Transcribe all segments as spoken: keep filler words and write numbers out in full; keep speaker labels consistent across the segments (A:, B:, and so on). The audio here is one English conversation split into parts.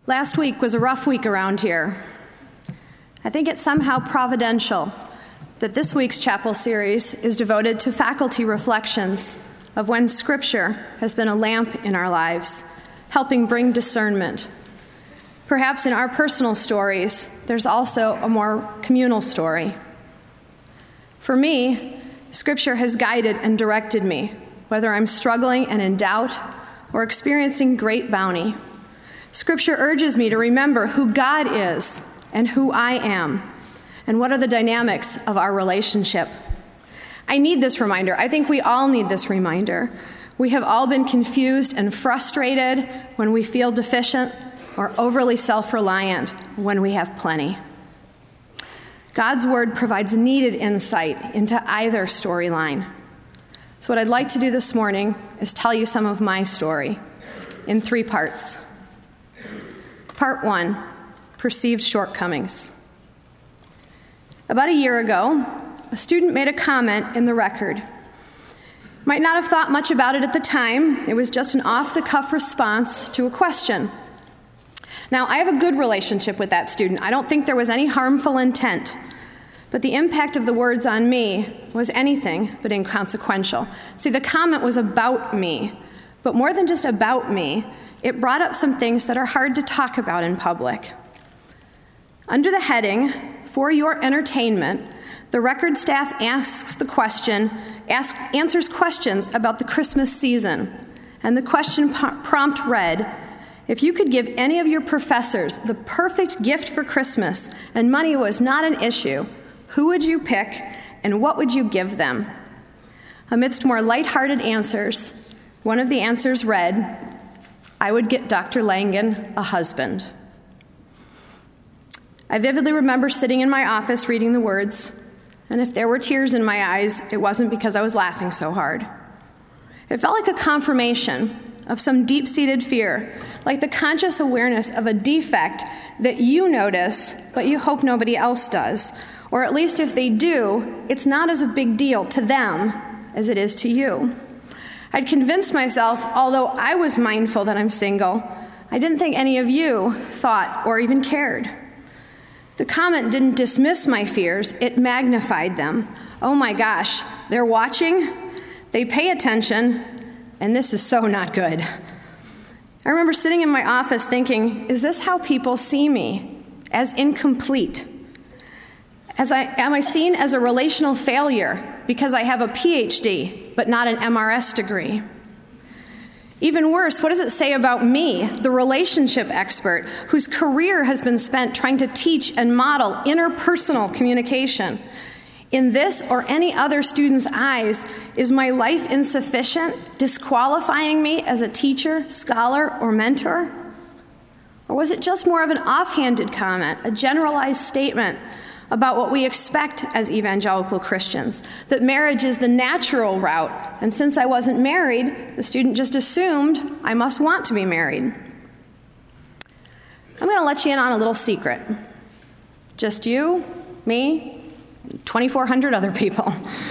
A: Last week was a rough week around here. I think it's somehow providential that this week's chapel series is devoted to faculty reflections of when Scripture has been a lamp in our lives, helping bring discernment. Perhaps in our personal stories, there's also a more communal story. For me, Scripture has guided and directed me, whether I'm struggling and in doubt or experiencing great bounty. Scripture urges me to remember who God is and who I am, and what are the dynamics of our relationship. I need this reminder. I think we all need this reminder. We have all been confused and frustrated when we feel deficient, or overly self-reliant when we have plenty. God's word provides needed insight into either storyline. So what I'd like to do this morning is tell you some of my story in three parts. Part one, perceived shortcomings. About a year ago, a student made a comment in the record. Might not have thought much about it at the time. It was just an off-the-cuff response to a question. Now, I have a good relationship with that student. I don't think there was any harmful intent. But the impact of the words on me was anything but inconsequential. See, the comment was about me. But more than just about me, it brought up some things that are hard to talk about in public. Under the heading, For Your Entertainment, the record staff asks the question, ask, answers questions about the Christmas season. And the question prompt read, if you could give any of your professors the perfect gift for Christmas and money was not an issue, who would you pick and what would you give them? Amidst more lighthearted answers, one of the answers read, I would get Doctor Langen a husband. I vividly remember sitting in my office reading the words, and if there were tears in my eyes, it wasn't because I was laughing so hard. It felt like a confirmation of some deep-seated fear, like the conscious awareness of a defect that you notice, but you hope nobody else does. Or at least if they do, it's not as a big deal to them as it is to you. I'd convinced myself, although I was mindful that I'm single, I didn't think any of you thought or even cared. The comment didn't dismiss my fears, it magnified them. Oh my gosh, they're watching, they pay attention, and this is so not good. I remember sitting in my office thinking, is this how people see me? As incomplete? As I, am I seen as a relational failure because I have a P H D but not an M R S degree? Even worse, what does it say about me, the relationship expert, whose career has been spent trying to teach and model interpersonal communication? In this or any other student's eyes, is my life insufficient, disqualifying me as a teacher, scholar, or mentor? Or was it just more of an offhanded comment, a generalized statement about what we expect as evangelical Christians, that marriage is the natural route, and since I wasn't married, the student just assumed I must want to be married? I'm going to let you in on a little secret. Just you, me, twenty-four hundred other people.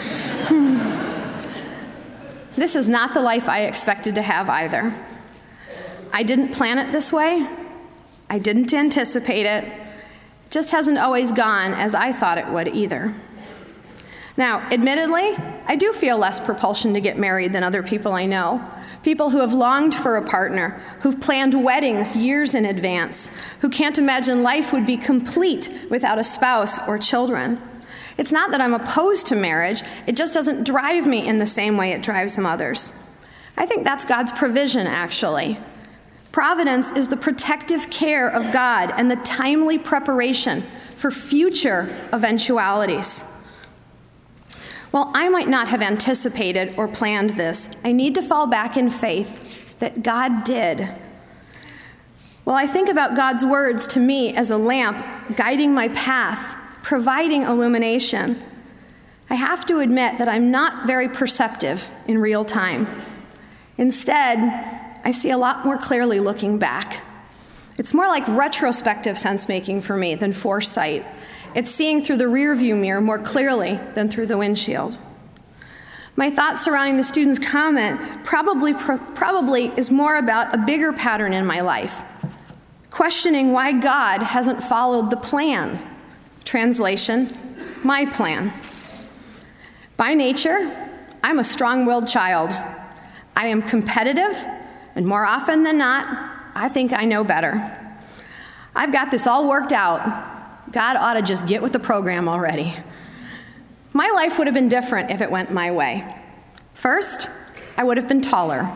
A: This is not the life I expected to have either. I didn't plan it this way. I didn't anticipate it. It just hasn't always gone as I thought it would either. Now, admittedly, I do feel less propulsion to get married than other people I know. People who have longed for a partner, who've planned weddings years in advance, who can't imagine life would be complete without a spouse or children. It's not that I'm opposed to marriage, it just doesn't drive me in the same way it drives some others. I think that's God's provision, actually. Providence is the protective care of God and the timely preparation for future eventualities. While I might not have anticipated or planned this, I need to fall back in faith that God did. While I think about God's words to me as a lamp guiding my path, providing illumination, I have to admit that I'm not very perceptive in real time. Instead, I see a lot more clearly looking back. It's more like retrospective sense-making for me than foresight. It's seeing through the rearview mirror more clearly than through the windshield. My thoughts surrounding the student's comment probably, probably is more about a bigger pattern in my life. questioning why God hasn't followed the plan. Translation, my plan. By nature, I'm a strong-willed child. I am competitive, and more often than not, I think I know better. I've got this all worked out. God ought to just get with the program already. My life would have been different if it went my way. First, I would have been taller.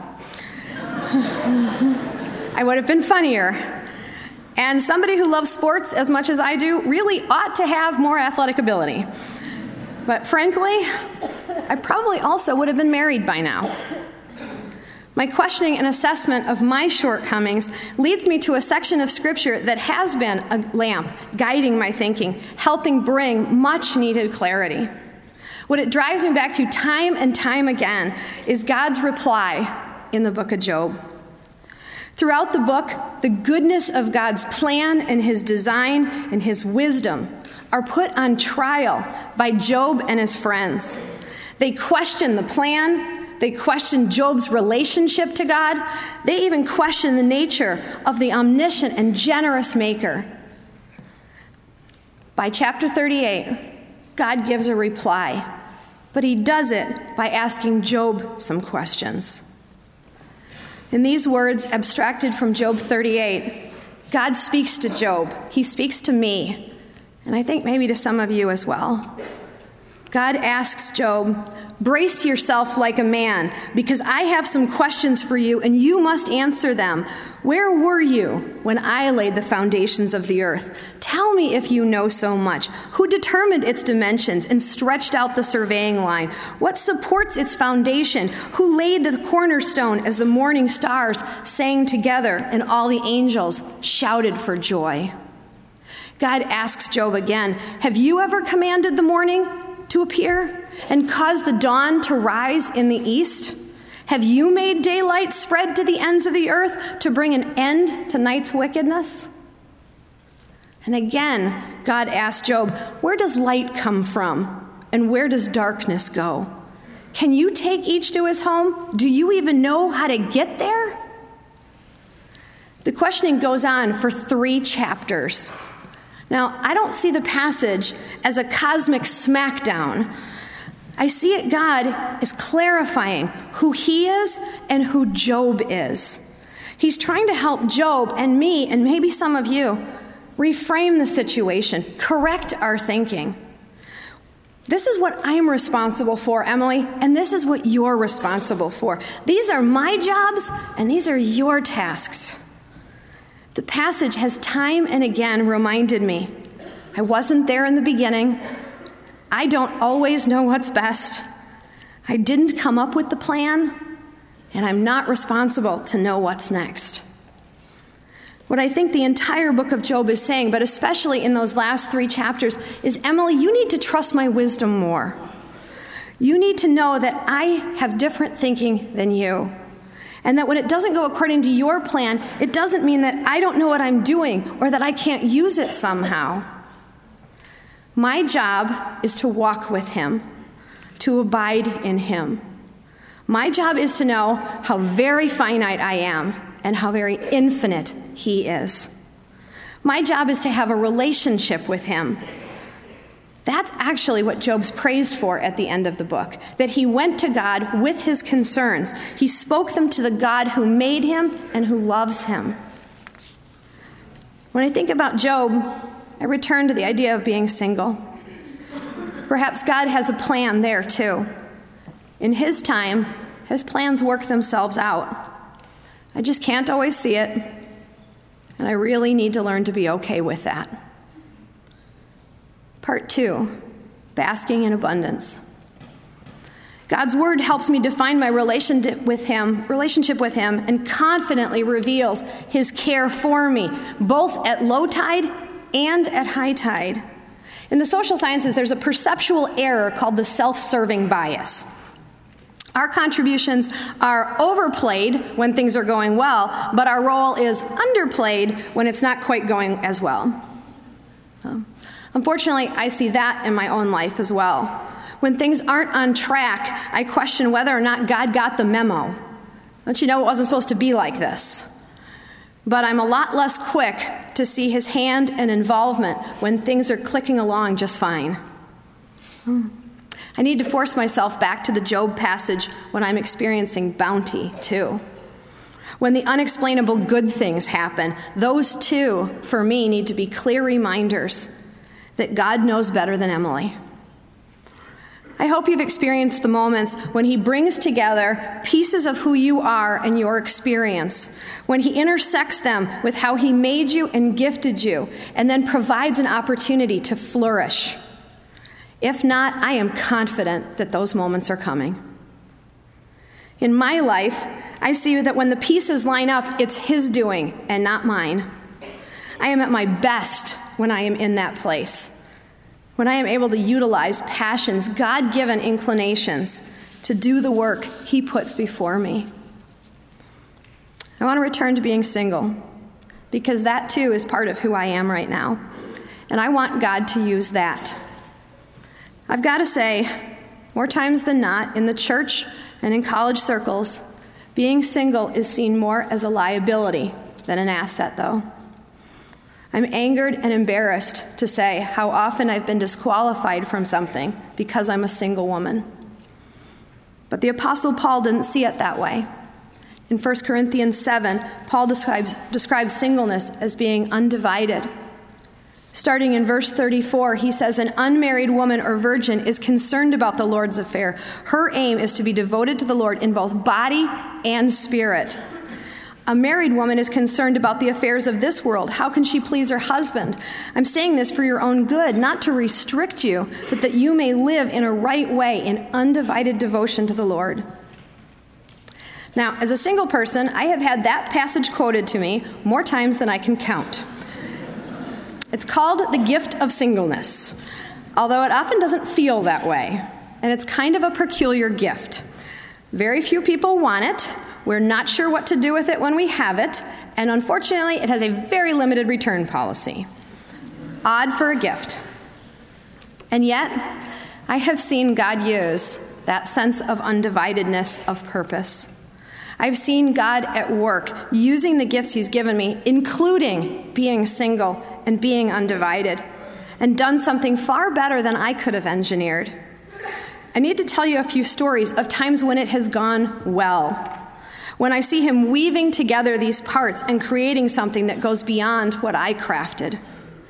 A: I would have been funnier. And somebody who loves sports as much as I do really ought to have more athletic ability. But frankly, I probably also would have been married by now. My questioning and assessment of my shortcomings leads me to a section of Scripture that has been a lamp guiding my thinking, helping bring much-needed clarity. What it drives me back to time and time again is God's reply in the book of Job. Throughout the book, the goodness of God's plan and his design and his wisdom are put on trial by Job and his friends. They question the plan. They question Job's relationship to God. They even question the nature of the omniscient and generous maker. By chapter thirty-eight, God gives a reply, but he does it by asking Job some questions. In these words, abstracted from Job thirty-eight, God speaks to Job. He speaks to me, and I think maybe to some of you as well. God asks Job, brace yourself like a man, because I have some questions for you, and you must answer them. Where were you when I laid the foundations of the earth? Tell me if you know so much. Who determined its dimensions and stretched out the surveying line? What supports its foundation? Who laid the cornerstone as the morning stars sang together and all the angels shouted for joy? God asks Job again, have you ever commanded the morning to appear and caused the dawn to rise in the east? Have you made daylight spread to the ends of the earth to bring an end to night's wickedness? And again, God asked Job, where does light come from and where does darkness go? Can you take each to his home? Do you even know how to get there? The questioning goes on for three chapters. Now, I don't see the passage as a cosmic smackdown. I see it God is clarifying who he is and who Job is. He's trying to help Job and me, and maybe some of you, reframe the situation, correct our thinking. This is what I'm responsible for, Emily, and this is what you're responsible for. These are my jobs, and these are your tasks. The passage has time and again reminded me, I wasn't there in the beginning. I don't always know what's best. I didn't come up with the plan, and I'm not responsible to know what's next. What I think the entire book of Job is saying, but especially in those last three chapters, is, Emily, you need to trust my wisdom more. You need to know that I have different thinking than you. And that when it doesn't go according to your plan, it doesn't mean that I don't know what I'm doing or that I can't use it somehow. My job is to walk with him, to abide in him. My job is to know how very finite I am and how very infinite he is. My job is to have a relationship with him. That's actually what Job's praised for at the end of the book, that he went to God with his concerns. He spoke them to the God who made him and who loves him. When I think about Job, I return to the idea of being single. Perhaps God has a plan there too. In his time, his plans work themselves out. I just can't always see it, and I really need to learn to be okay with that. Part two, basking in abundance. God's word helps me define my relationship with him, relationship with him and confidently reveals his care for me, both at low tide and at high tide. In the social sciences, there's a perceptual error called the self-serving bias. Our contributions are overplayed when things are going well, but our role is underplayed when it's not quite going as well. Um, Unfortunately, I see that in my own life as well. When things aren't on track, I question whether or not God got the memo. Don't you know it wasn't supposed to be like this? but I'm a lot less quick to see his hand and involvement when things are clicking along just fine. I need to force myself back to the Job passage when I'm experiencing bounty, too. When the unexplainable good things happen, those too, for me, need to be clear reminders that God knows better than Emily. I hope you've experienced the moments when he brings together pieces of who you are and your experience, when he intersects them with how he made you and gifted you, and then provides an opportunity to flourish. If not, I am confident that those moments are coming. In my life, I see that when the pieces line up, it's his doing and not mine. I am at my best when I am in that place, when I am able to utilize passions, God-given inclinations, to do the work he puts before me. I want to return to being single, because that too is part of who I am right now, and I want God to use that. I've got to say, more times than not, in the church and in college circles, being single is seen more as a liability than an asset, though. I'm angered and embarrassed to say how often I've been disqualified from something because I'm a single woman. But the Apostle Paul didn't see it that way. In First Corinthians seven, Paul describes, describes singleness as being undivided. Starting in verse thirty-four, he says, an unmarried woman or virgin is concerned about the Lord's affair. Her aim is to be devoted to the Lord in both body and spirit. A married woman is concerned about the affairs of this world. How can she please her husband? I'm saying this for your own good, not to restrict you, but that you may live in a right way in undivided devotion to the Lord. Now, as a single person, I have had that passage quoted to me more times than I can count. It's called the gift of singleness, although it often doesn't feel that way, and it's kind of a peculiar gift. Very few people want it. We're not sure what to do with it when we have it, and unfortunately, it has a very limited return policy. Odd for a gift. And yet, I have seen God use that sense of undividedness of purpose. I've seen God at work using the gifts he's given me, including being single and being undivided, and done something far better than I could have engineered. I need to tell you a few stories of times when it has gone well, when I see him weaving together these parts and creating something that goes beyond what I crafted.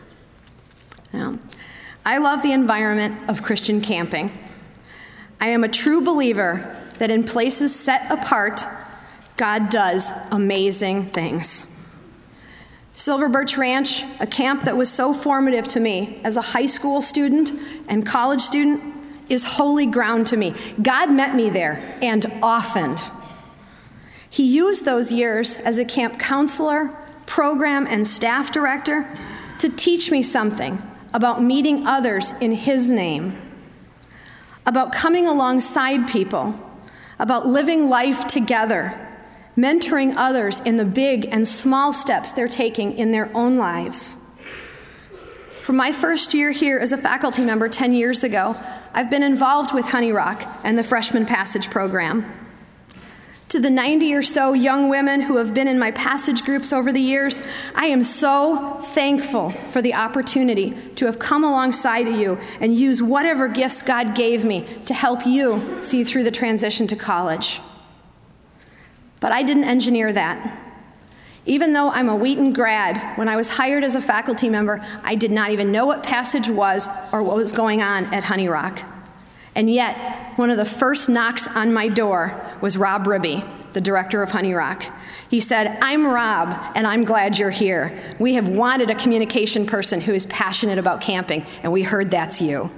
A: Now, I love the environment of Christian camping. I am a true believer that in places set apart, God does amazing things. Silver Birch Ranch, a camp that was so formative to me as a high school student and college student, is holy ground to me. God met me there, and often. He used those years as a camp counselor, program, and staff director to teach me something about meeting others in his name, about coming alongside people, about living life together, mentoring others in the big and small steps they're taking in their own lives. From my first year here as a faculty member ten years ago, I've been involved with Honey Rock and the Freshman Passage program. To the ninety or so young women who have been in my passage groups over the years, I am so thankful for the opportunity to have come alongside of you and use whatever gifts God gave me to help you see through the transition to college. But I didn't engineer that. Even though I'm a Wheaton grad, when I was hired as a faculty member, I did not even know what Passage was or what was going on at Honey Rock. And yet, one of the first knocks on my door was Rob Ribby, the director of Honey Rock. He said, "I'm Rob, and I'm glad you're here. We have wanted a communication person who is passionate about camping, and we heard that's you."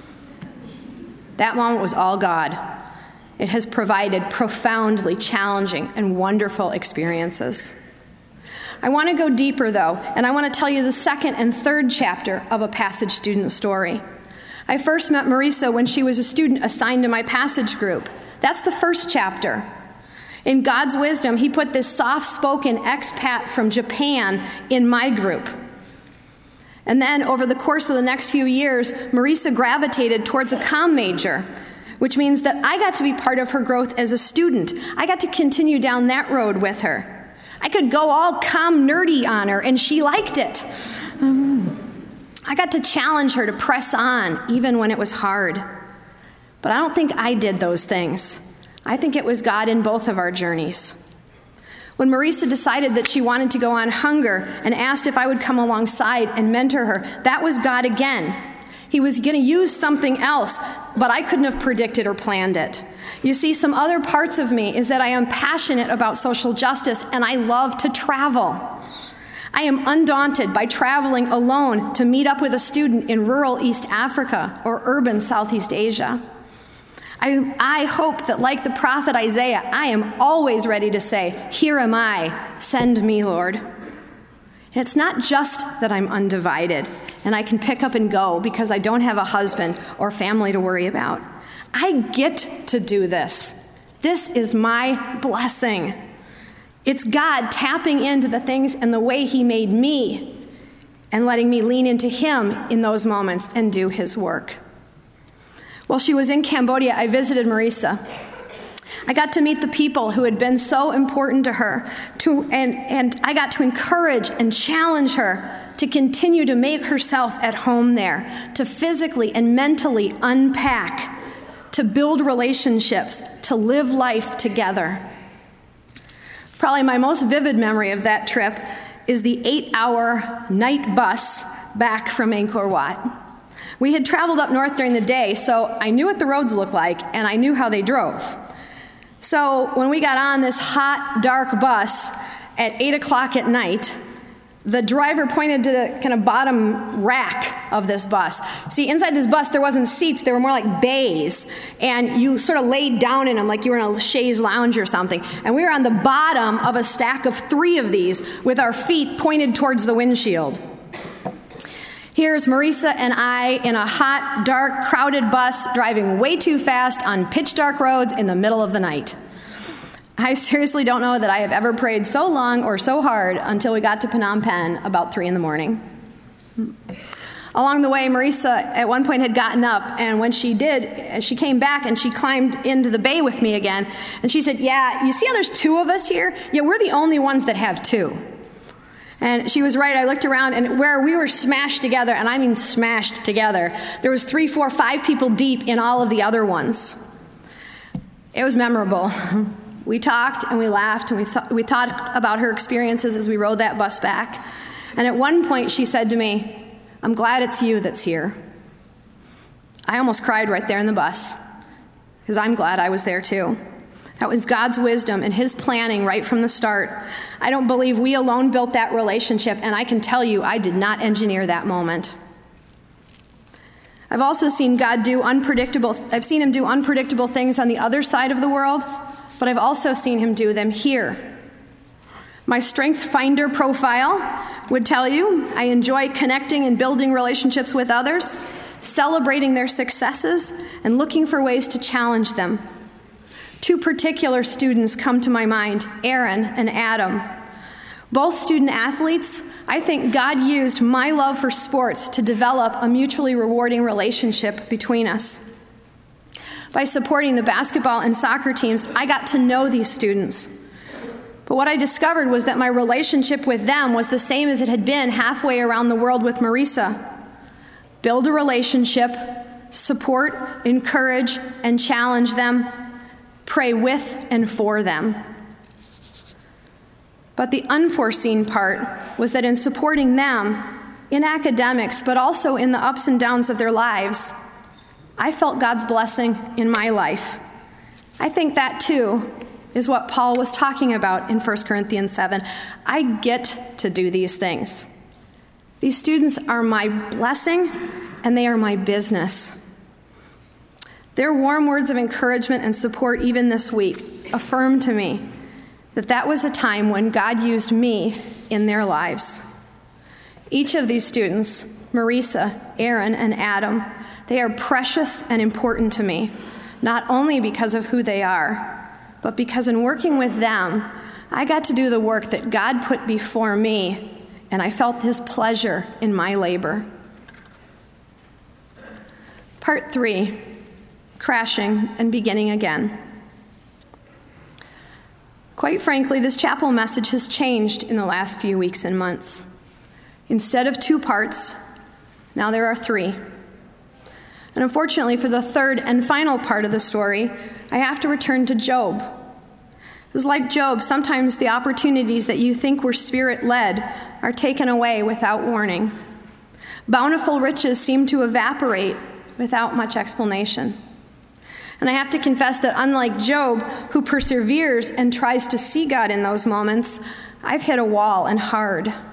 A: That moment was all God. It has provided profoundly challenging and wonderful experiences. I want to go deeper, though, and I want to tell you the second and third chapter of a Passage student story. I first met Marisa when she was a student assigned to my Passage group. That's the first chapter. In God's wisdom, he put this soft-spoken expat from Japan in my group. And then, over the course of the next few years, Marisa gravitated towards a comm major, which means that I got to be part of her growth as a student. I got to continue down that road with her. I could go all calm nerdy on her, and she liked it. Um, I got to challenge her to press on, even when it was hard. But I don't think I did those things. I think it was God in both of our journeys. When Marisa decided that she wanted to go on hunger and asked if I would come alongside and mentor her, that was God again. He was going to use something else, but I couldn't have predicted or planned it. You see, some other parts of me is that I am passionate about social justice, and I love to travel. I am undaunted by traveling alone to meet up with a student in rural East Africa or urban Southeast Asia. I, I hope that, like the prophet Isaiah, I am always ready to say, "Here am I, send me, Lord." And it's not just that I'm undivided and I can pick up and go because I don't have a husband or family to worry about. I get to do this. This is my blessing. It's God tapping into the things and the way He made me and letting me lean into Him in those moments and do His work. While she was in Cambodia, I visited Marisa. I got to meet the people who had been so important to her, to, and, and I got to encourage and challenge her to continue to make herself at home there, to physically and mentally unpack, to build relationships, to live life together. Probably my most vivid memory of that trip is the eight-hour night bus back from Angkor Wat. We had traveled up north during the day, so I knew what the roads looked like, and I knew how they drove. So when we got on this hot, dark bus at eight o'clock at night, the driver pointed to the kind of bottom rack of this bus. See, inside this bus, there wasn't seats. They were more like bays, and you sort of laid down in them like you were in a chaise lounge or something. And we were on the bottom of a stack of three of these with our feet pointed towards the windshield. Here's Marisa and I in a hot, dark, crowded bus driving way too fast on pitch-dark roads in the middle of the night. I seriously don't know that I have ever prayed so long or so hard until we got to Phnom Penh about three in the morning. Along the way, Marisa at one point had gotten up, and when she did, she came back and she climbed into the bay with me again, and she said, "Yeah, you see how there's two of us here? Yeah, we're the only ones that have two." And she was right. I looked around, and where we were smashed together, and I mean smashed together, there was three, four, five people deep in all of the other ones. It was memorable. We talked and we laughed and we th- we talked about her experiences as we rode that bus back. And at one point she said to me, "I'm glad it's you that's here." I almost cried right there in the bus because I'm glad I was there too. That was God's wisdom and His planning right from the start. I don't believe we alone built that relationship, and I can tell you I did not engineer that moment. I've also seen God do unpredictable, I've seen Him do unpredictable things on the other side of the world, but I've also seen Him do them here. My Strength Finder profile would tell you I enjoy connecting and building relationships with others, celebrating their successes, and looking for ways to challenge them. Two particular students come to my mind, Aaron and Adam. Both student athletes, I think God used my love for sports to develop a mutually rewarding relationship between us. By supporting the basketball and soccer teams, I got to know these students. But what I discovered was that my relationship with them was the same as it had been halfway around the world with Marisa. Build a relationship, support, encourage, and challenge them. Pray with and for them. But the unforeseen part was that in supporting them, in academics, but also in the ups and downs of their lives, I felt God's blessing in my life. I think that, too, is what Paul was talking about in First Corinthians seven. I get to do these things. These students are my blessing, and they are my business. Their warm words of encouragement and support even this week affirmed to me that that was a time when God used me in their lives. Each of these students, Marisa, Aaron, and Adam, they are precious and important to me, not only because of who they are, but because in working with them, I got to do the work that God put before me, and I felt His pleasure in my labor. Part three. Crashing and beginning again. Quite frankly, this chapel message has changed in the last few weeks and months. Instead of two parts, now there are three. And unfortunately, for the third and final part of the story, I have to return to Job. Because like Job, sometimes the opportunities that you think were spirit-led are taken away without warning. Bountiful riches seem to evaporate without much explanation. And I have to confess that unlike Job, who perseveres and tries to see God in those moments, I've hit a wall and hard. Now,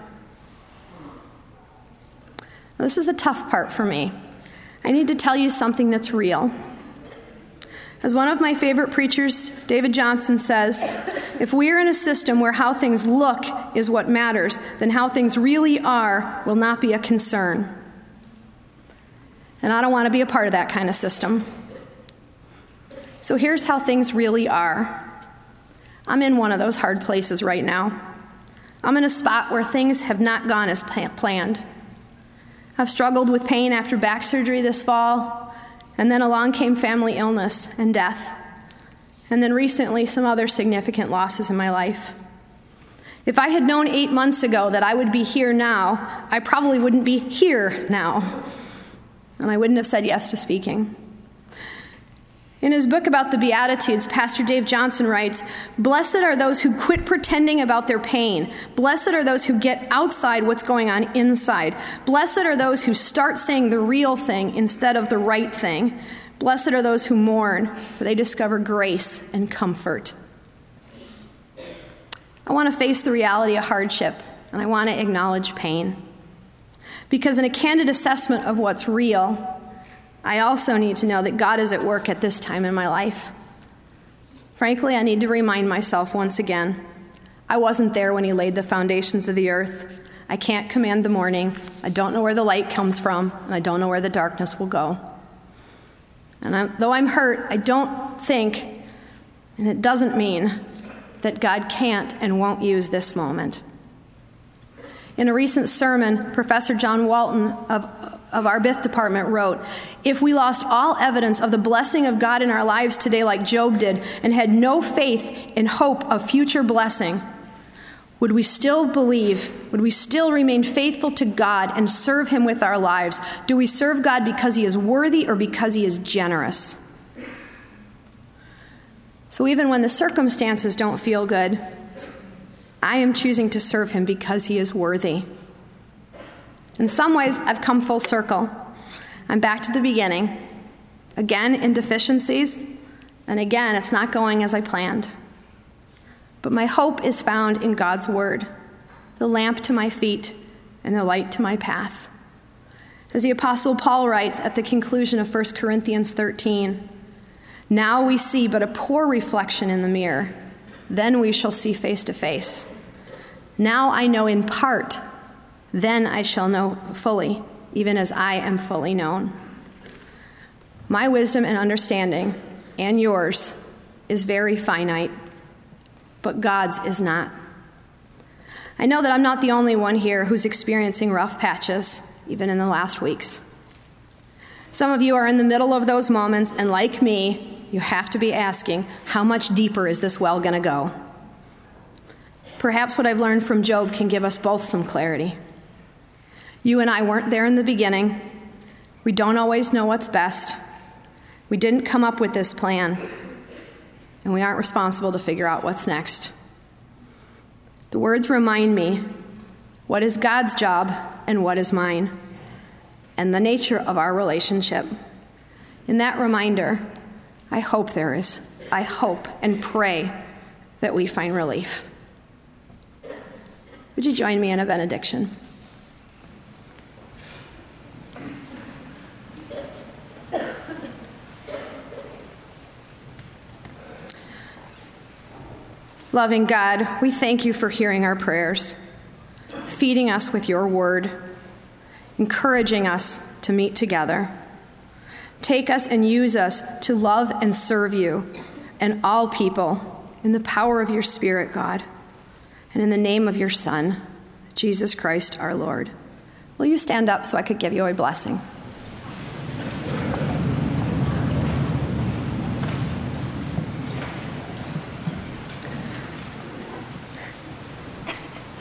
A: this is the tough part for me. I need to tell you something that's real. As one of my favorite preachers, David Johnson, says, if we are in a system where how things look is what matters, then how things really are will not be a concern. And I don't want to be a part of that kind of system. So here's how things really are. I'm in one of those hard places right now. I'm in a spot where things have not gone as planned. I've struggled with pain after back surgery this fall, and then along came family illness and death, and then recently some other significant losses in my life. If I had known eight months ago that I would be here now, I probably wouldn't be here now, and I wouldn't have said yes to speaking. In his book about the Beatitudes, Pastor Dave Johnson writes, "Blessed are those who quit pretending about their pain. Blessed are those who get outside what's going on inside. Blessed are those who start saying the real thing instead of the right thing. Blessed are those who mourn, for they discover grace and comfort." I want to face the reality of hardship, and I want to acknowledge pain. Because in a candid assessment of what's real, I also need to know that God is at work at this time in my life. Frankly, I need to remind myself once again, I wasn't there when he laid the foundations of the earth. I can't command the morning. I don't know where the light comes from, and I don't know where the darkness will go. And I, though I'm hurt, I don't think, and it doesn't mean, that God can't and won't use this moment. In a recent sermon, Professor John Walton of, of our B I Th department wrote, "If we lost all evidence of the blessing of God in our lives today like Job did and had no faith and hope of future blessing, would we still believe, would we still remain faithful to God and serve him with our lives? Do we serve God because he is worthy or because he is generous?" So even when the circumstances don't feel good, I am choosing to serve him because he is worthy. In some ways, I've come full circle. I'm back to the beginning. Again, in deficiencies, and again, it's not going as I planned. But my hope is found in God's word, the lamp to my feet and the light to my path. As the Apostle Paul writes at the conclusion of First Corinthians thirteen, "Now we see but a poor reflection in the mirror. Then we shall see face to face. Now I know in part, then I shall know fully, even as I am fully known." My wisdom and understanding, and yours, is very finite, but God's is not. I know that I'm not the only one here who's experiencing rough patches, even in the last weeks. Some of you are in the middle of those moments, and like me, you have to be asking, how much deeper is this well going to go? Perhaps what I've learned from Job can give us both some clarity. You and I weren't there in the beginning. We don't always know what's best. We didn't come up with this plan, and we aren't responsible to figure out what's next. The words remind me what is God's job and what is mine, and the nature of our relationship. In that reminder, I hope there is. I hope and pray that we find relief. Would you join me in a benediction? Loving God, we thank you for hearing our prayers, feeding us with your word, encouraging us to meet together. Take us and use us to love and serve you and all people in the power of your Spirit, God, and in the name of your Son, Jesus Christ, our Lord. Will you stand up so I could give you a blessing?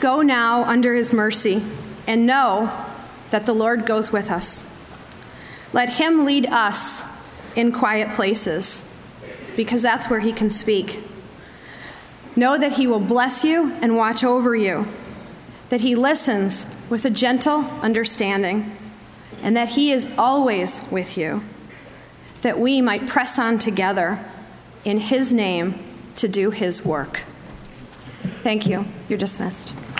A: Go now under his mercy, and know that the Lord goes with us. Let him lead us in quiet places, because that's where he can speak. Know that he will bless you and watch over you, that he listens with a gentle understanding, and that he is always with you, that we might press on together in his name to do his work. Thank you. You're dismissed.